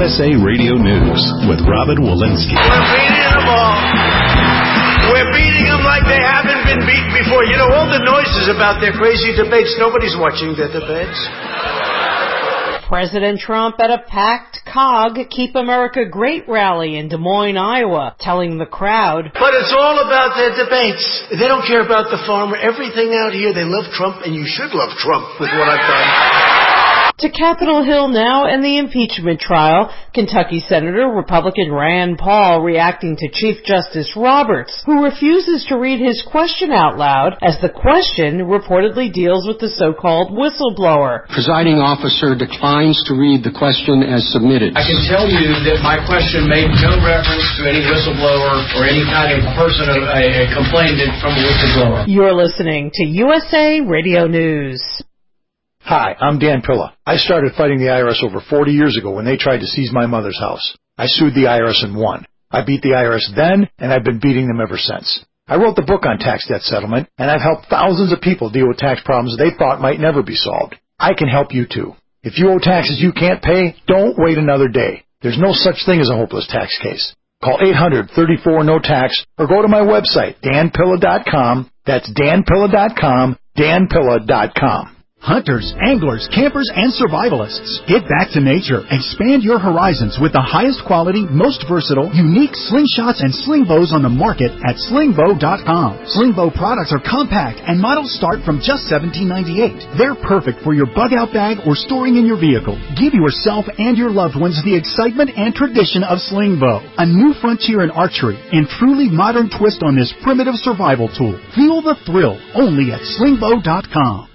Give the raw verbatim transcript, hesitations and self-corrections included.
S A Radio News with Robin Walensky. We're beating them all. We're beating them like they haven't been beaten before. You know, all the noises about their crazy debates, nobody's watching their debates. President Trump at a packed C O G Keep America Great rally in Des Moines, Iowa, telling the crowd, but it's all about their debates. They don't care about the farmer. Everything out here, they love Trump, and you should love Trump with what I've done. To Capitol Hill now and the impeachment trial, Kentucky Senator Republican Rand Paul reacting to Chief Justice Roberts, who refuses to read his question out loud as the question reportedly deals with the so-called whistleblower. Presiding officer declines to read the question as submitted. I can tell you that my question made no reference to any whistleblower or any kind of person, a, a complainant from a whistleblower. You're listening to U S A Radio News. Hi, I'm Dan Pilla. I started fighting the I R S over forty years ago when they tried to seize my mother's house. I sued the I R S and won. I beat the I R S then, and I've been beating them ever since. I wrote the book on tax debt settlement, and I've helped thousands of people deal with tax problems they thought might never be solved. I can help you too. If you owe taxes you can't pay, don't wait another day. There's no such thing as a hopeless tax case. Call eight hundred, thirty-four, no tax or go to my website, dan pilla dot com. That's dan pilla dot com, dan pilla dot com. Hunters, anglers, campers, and survivalists. Get back to nature. Expand your horizons with the highest quality, most versatile, unique slingshots and sling bows on the market at sling bow dot com. Sling bow products are compact and models start from just seventeen ninety-eight. They're perfect for your bug-out bag or storing in your vehicle. Give yourself and your loved ones the excitement and tradition of sling bow. A new frontier in archery and truly modern twist on this primitive survival tool. Feel the thrill only at sling bow dot com.